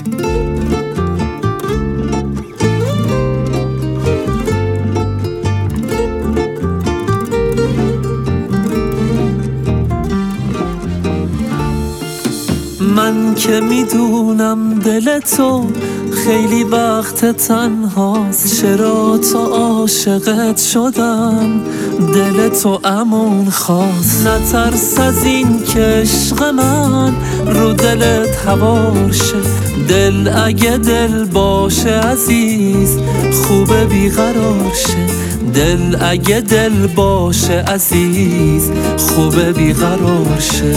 من که میدونم دل تو خیلی وقت تنهاست، چرا تا عاشقت شدم دل تو امون خواست. نترس از این که عشق من رو دلت هوار شه، دل اگه دل باشه عزیز خوبه بیقرار شه، دل اگه دل باشه عزیز خوبه بیقرار شه.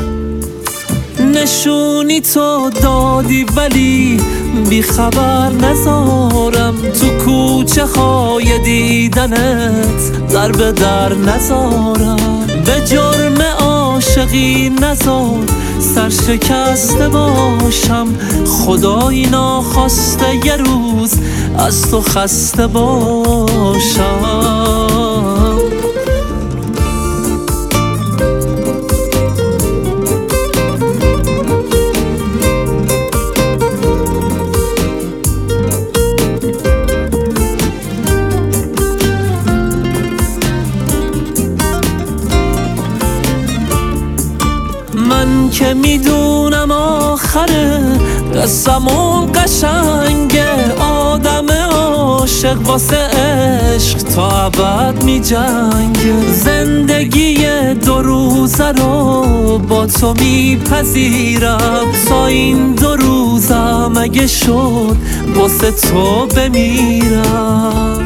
نشونی تو دادی ولی بی خبر نذارم، تو کوچه های دیدنت در به در نذارم، به جرم عاشقی نذار سرشکسته باشم، خدایی ناخواسته یه روز از تو خسته باشم. من که میدونم آخره قصمون قشنگه، آدم عاشق واسه عشق تا ابد میجنگه، زندگی دو روزه رو با تو میپذیرم، تا این دو روزم اگه شد واسه تو بمیرم.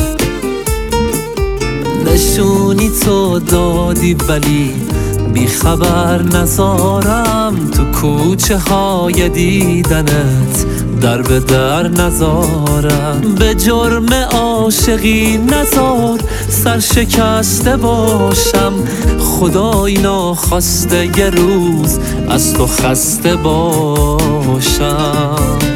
نشونی تو دادی ولی بی خبر نذارم، تو کوچه های دیدنت در به در نذارم، به جرم عاشقی نذار سرشکسته باشم، خدای ناخواسته یه روز از تو خسته باشم.